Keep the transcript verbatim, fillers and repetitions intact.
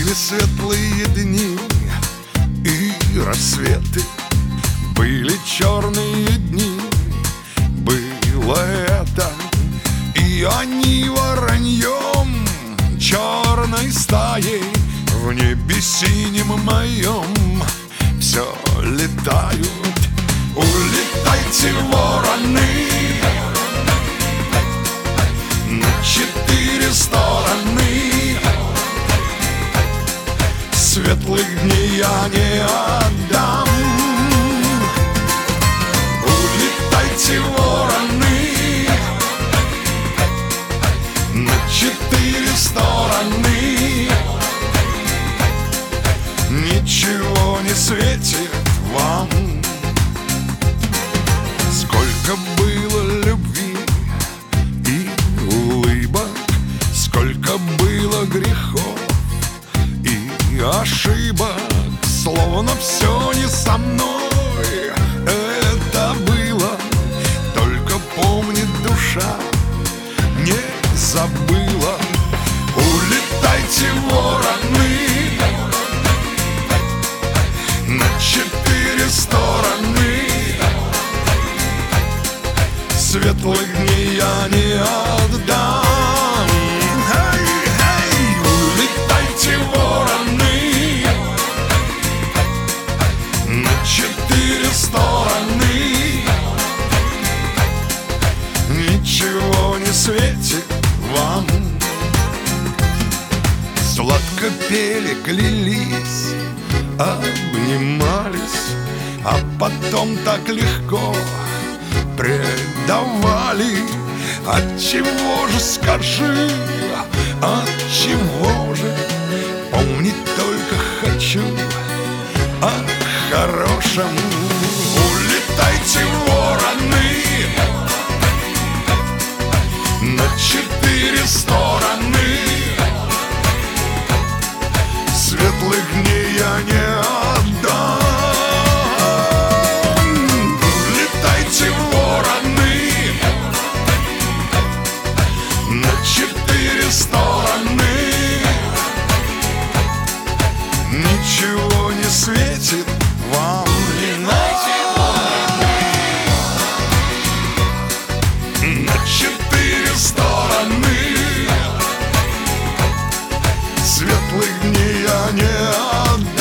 Были светлые дни и рассветы, были черные дни, было это. И они вороньем черной стаей в небе синем моем все летают. Улетайте, вороны, на четыре стороны. Светлых дней я не отдам. Улетайте, вороны, на четыре стороны. Ничего не светит вам. Сколько было любви и улыбок, сколько было грехов и ошибок. Словно все не со мной это было, только помнит душа, не забыла. Улетайте, вороны, на четыре стороны. Светлых дней я не отдам. Эй, эй, улетайте, вороны, на четыре стороны. Ничего не светит вам. Сладко пели, клялись, обнимались, а потом так легко предавали. Отчего же, скажи, отчего же? Помнить только хочу о хорошем. Улетайте, вороны, на четыре стороны. Светлых дней я не отдам. Улетайте, вороны, на четыре стороны. Ничего не светит вам. Улетайте, вороны, на четыре стороны. Светлых дней я не отдам.